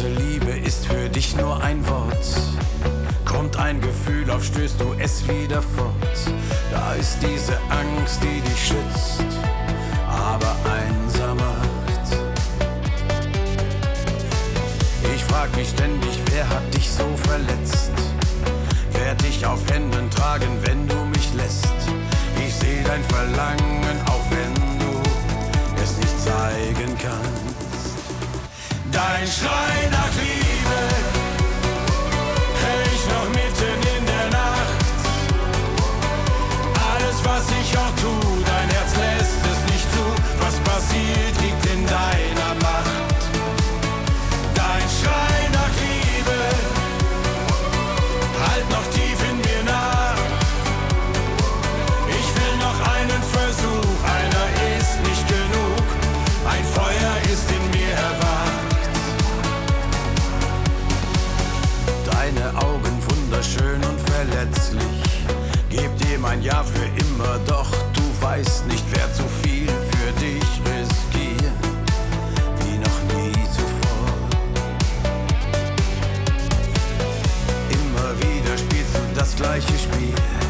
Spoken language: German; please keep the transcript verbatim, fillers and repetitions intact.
große Liebe ist für dich nur ein Wort. Kommt ein Gefühl auf, stößt du es wieder fort. Da ist diese Angst, die dich schützt, aber einsam macht. Ich frag mich ständig, wer hat dich so verletzt? Werd dich auf Händen tragen, wenn du mich lässt. Ich seh dein Verlangen, auch wenn du es nicht zeigen kannst. Dein Schrei nach Liebe hör ich noch mitten in der Nacht. Alles, was ich auch tu, dein Herz lässt es nicht zu. Was passiert, liegt in deiner Macht. Dein Schrei nach Liebe halt noch tief in mir nach. Ich will noch einen Versuch, einer ist nicht genug. Ein Feuer ist in mir erwacht. Deine Augen wunderschön und verletzlich. Geb dir mein Ja für immer, doch du weißt nicht, wer zu viel für dich riskiert, wie noch nie zuvor. Immer wieder spielst du das gleiche Spiel.